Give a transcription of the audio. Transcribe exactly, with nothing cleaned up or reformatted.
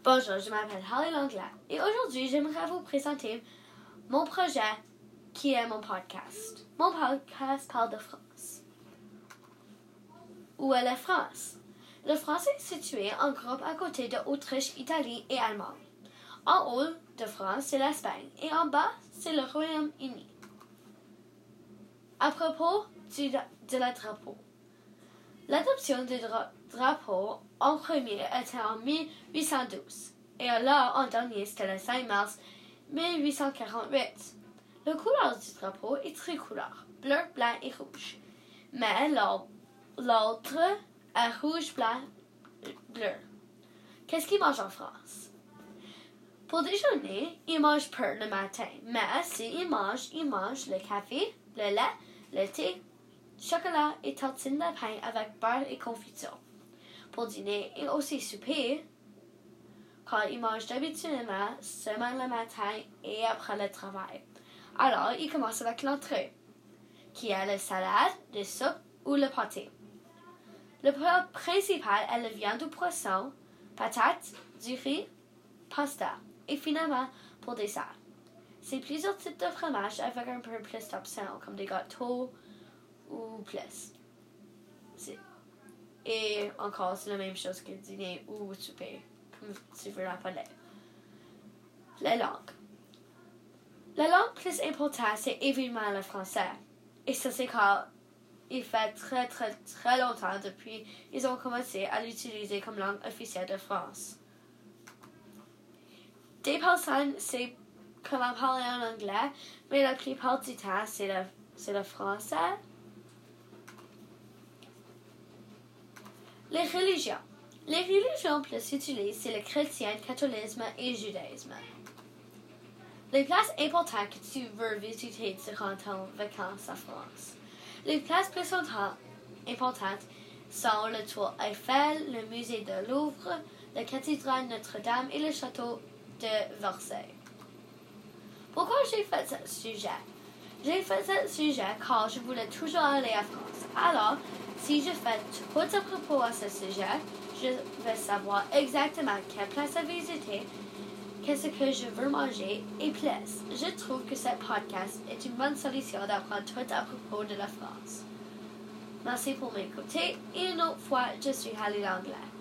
Bonjour, je m'appelle Holly Langlais et aujourd'hui, j'aimerais vous présenter mon projet qui est mon podcast. Mon podcast parle de France. Où est la France? La France est située en groupe à côté de l'Autriche, Italie et Allemagne. En haut de France, c'est l'Espagne et en bas, c'est le Royaume-Uni. À propos du, de la drapeau. L'adoption du dra drapeau en premier était en mille huit cent douze et là, en dernier, c'était le cinq mars mille huit cent quarante-huit. La couleur du drapeau est tricolore, bleu, blanc et rouge. Mais l'autre est rouge, blanc, bleu. Qu'est-ce qu'ils mangent en France? Pour déjeuner, ils mangent peu le matin, mais s'ils mangent, ils mangent le café, le lait, le thé, chocolat et tartines de pain avec beurre et confiture. Pour dîner et aussi souper, quand ils mangent d'habituellement seulement le matin et après le travail. Alors, ils commencent avec l'entrée, qui est la salade, la soupe ou le pâté. Le plat principal est la viande ou poisson, patates, du riz, pasta et finalement pour dessert. C'est plusieurs types de fromage avec un peu plus d'options comme des gâteaux ou plus. Et encore, c'est la même chose que dîner ou souper, comme tu veux l'appeler. La langue. La langue plus importante, c'est évidemment le français. Et ça, c'est quand il fait très, très, très longtemps depuis ils ont commencé à l'utiliser comme langue officielle de France. Des personnes, c'est comment parler en anglais, mais la plupart du temps, c'est le, c'est le français. Les religions. Les religions plus utilisées, c'est le chrétien, le catholicisme et le judaïsme. Les places importantes que tu veux visiter durant ton vacances en France. Les places plus importantes sont le Tour Eiffel, le musée de Louvre, la cathédrale Notre-Dame et le château de Versailles. Pourquoi j'ai fait ce sujet? J'ai fait ce sujet car je voulais toujours aller à France. Alors, si je fais tout à propos à ce sujet, je vais savoir exactement quelle place à visiter, qu'est-ce que je veux manger et plus. Je trouve que ce podcast est une bonne solution d'apprendre tout à propos de la France. Merci pour m'écouter et une autre fois, je suis Holly Langlais.